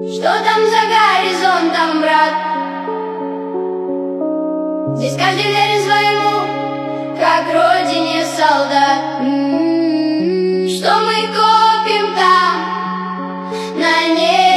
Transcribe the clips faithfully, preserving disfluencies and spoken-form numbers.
Что там за горизонтом, брат? Здесь каждый верен своему, как родине солдат. М-м-м. Что мы копим там, на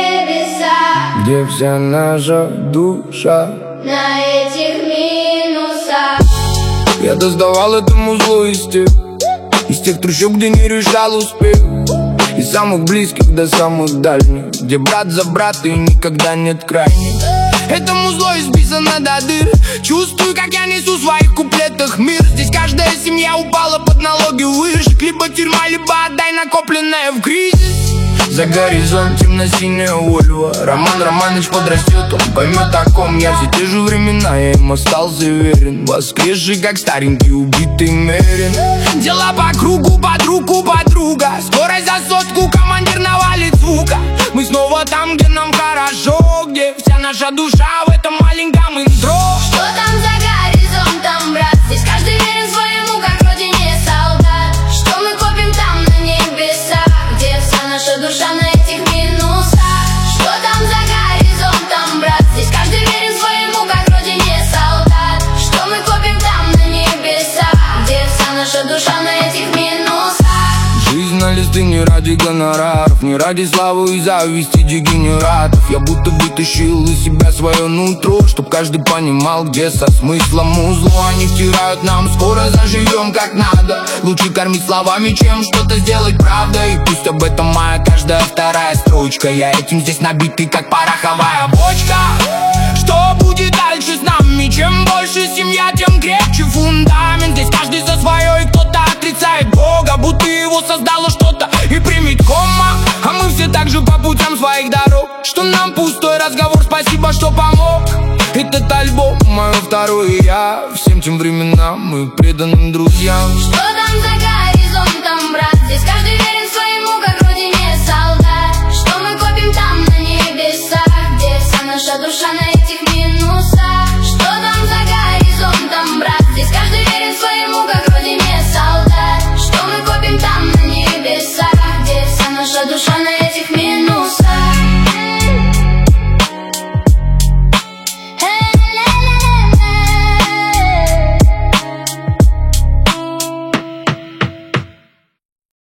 небесах, где вся наша душа на этих минусах. Я доставал этому злости из тех трущоб, где не решал успех, из самых близких до самых дальних, где брат за брата и никогда нет крайних. Этому зло исписано до дыр. Чувствую, как я несу в своих куплетах мир. Здесь каждая семья упала под налоги вышек. Либо тюрьма, либо отдай накопленное в кризис. За горизонт темно-синяя Вольво. Роман Романыч подрастет, он поймет, о ком я. Все те же времена, я им остался верен, воскресший, как старенький убитый Мерин. Дела по кругу, под руку подруга. Скорость за сотку, командир навалит звука. Мы снова там, где нам хорошо, где вся наша душа в этом маленьком интро. Что там за горизонтом, брат? Здесь каждый верен своему, как родине солдат. Что мы копим там на небесах, где вся наша душа на этих минусах. Что там за горизонтом, брат? Здесь каждый верен своему, как родине солдат. Что мы копим там на небесах, где вся наша душа на этих минусах. Жизнь на листы не ради гонораров, не ради славы и зависти дегенератов. Я будто вытащил из себя свое нутро, чтоб каждый понимал, где со смыслом узло. Они втирают нам, скоро заживем как надо. Лучше кормить словами, чем что-то сделать правдой. И пусть об этом моя каждая вторая строчка. Я этим здесь набитый, как пороховая бочка. Что будет дальше с нами? Чем больше семья, тем крепче фундамент. Здесь каждый за свое, и кто-то отрицает Бога, будто его создало что-то и примет кома. А мы все так же по путям своих дорог. Что нам пустой разговор, спасибо, что помог. Этот альбом, мое второе я. Всем тем временам и преданным друзьям. Что там за